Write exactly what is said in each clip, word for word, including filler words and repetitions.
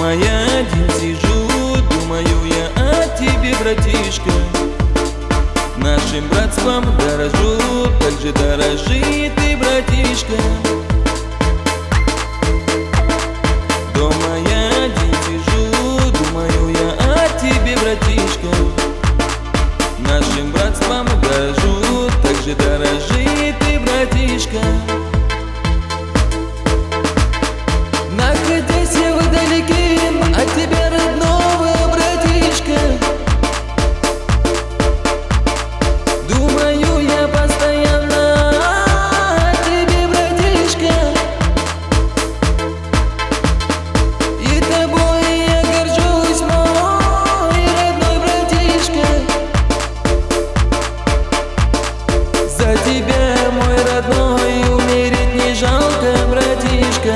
Дома я один сижу, думаю я о тебе, братишка. Нашим братством дорожу, как же дорожи ты, братишка. Дома я один сижу, думаю я о тебе, братишка. Нашим братством дорожу, так же дорожи ты, братишка. Находясь я вдалеке от тебя, родного, братишка, думаю я постоянно о тебе, братишка. И тобой я горжусь, мой родной братишка. За тебя, мой родной, умереть не жалко, братишка.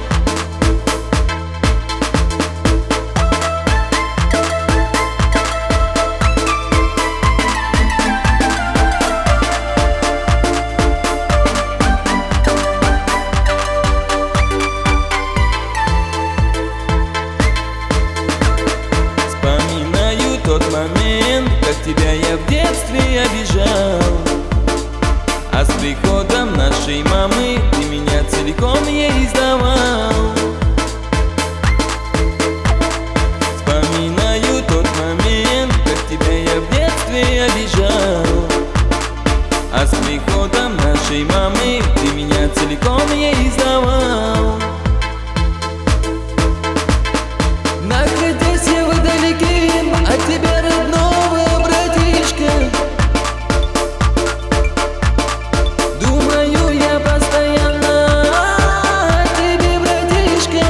Вспоминаю тот момент, как тебя я в детстве обижал. А с приходом нашей мамы ты меня целиком ей сдавал. Вспоминаю тот момент, как тебя я в детстве обижал. А с приходом нашей мамы ты меня целиком ей сдавал. Находясь я вдалеке от тебя, родного, братишка, думаю я постоянно о тебе, братишка.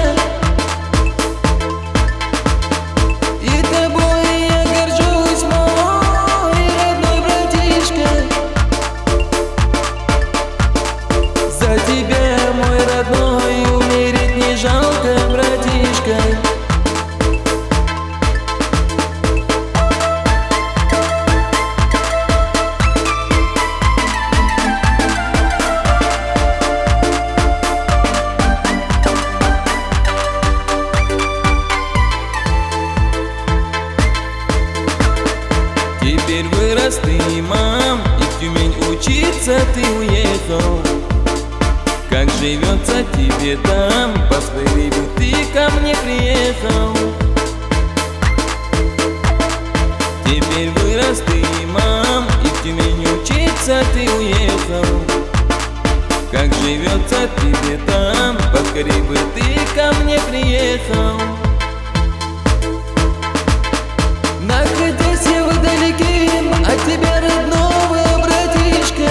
И тобой я горжусь, мой родной братишка. За тебя, мой родной, умереть не жалко, братишка. Теперь вырос ты, имам, и в Тюмень учиться ты уехал. Как живется тебе там, поскорей бы ты ко мне приехал. Теперь вырос ты, имам, и в Тюмень учиться ты уехал. Как живется тебе там, поскорей бы ты ко мне приехал. Находясь я вдалеке от тебя, родного, братишка,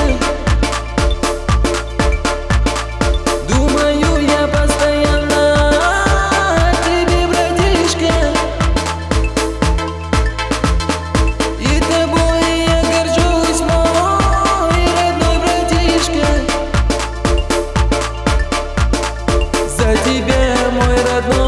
думаю я постоянно о тебе, братишка. И тобой я горжусь, мой родной братишка. За тебя, мой родной.